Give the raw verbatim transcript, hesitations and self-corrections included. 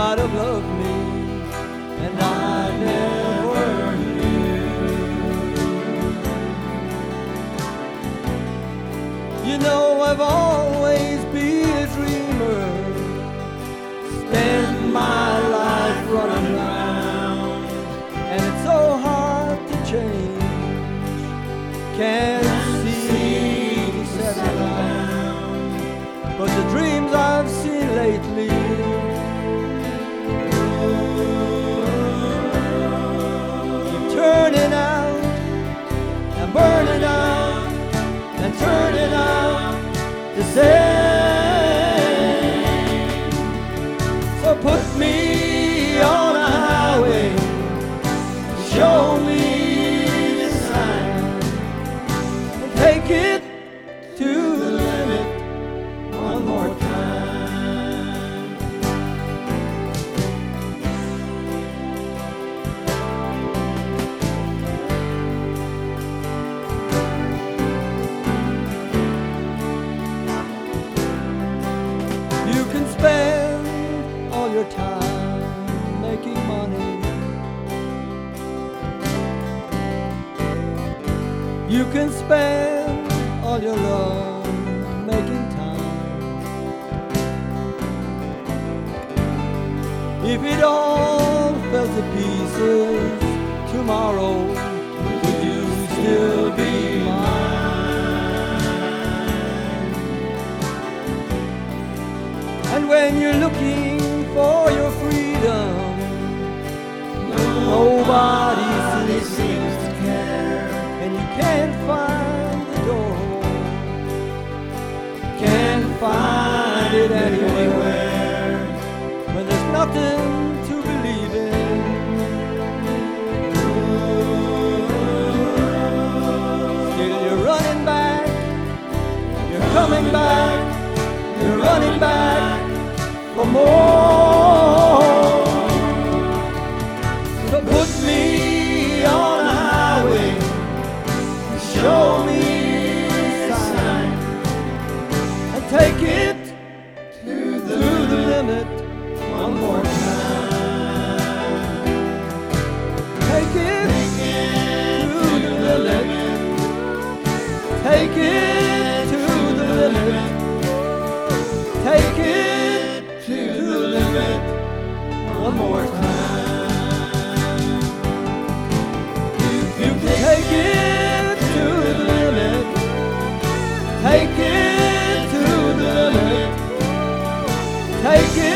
might have loved me, and I never knew. You know I've always been a dreamer, spent my life running around, and it's so hard to change. Can't see me settle down, but the dreams I've seen lately keep turning out and burning out and turning out the same. So put me on a highway, show me the sign, and take it to the limit one more time. You can spend all your time making money. You can spend all your love making time. If it all fell to pieces tomorrow, would you still be mine? And when you're looking for your freedom, nobody seems to care, and you can't find the door, can't find it anywhere, when there's nothing to believe in. Still you're running back, you're coming back, you're running back for more. So put me on a highway, show me a sign, and take it to the, to the limit one more time. Take it, to the limit. Take it to the limit. Take it to the limit one more time. You can take it to the limit. Take it to the limit. Take it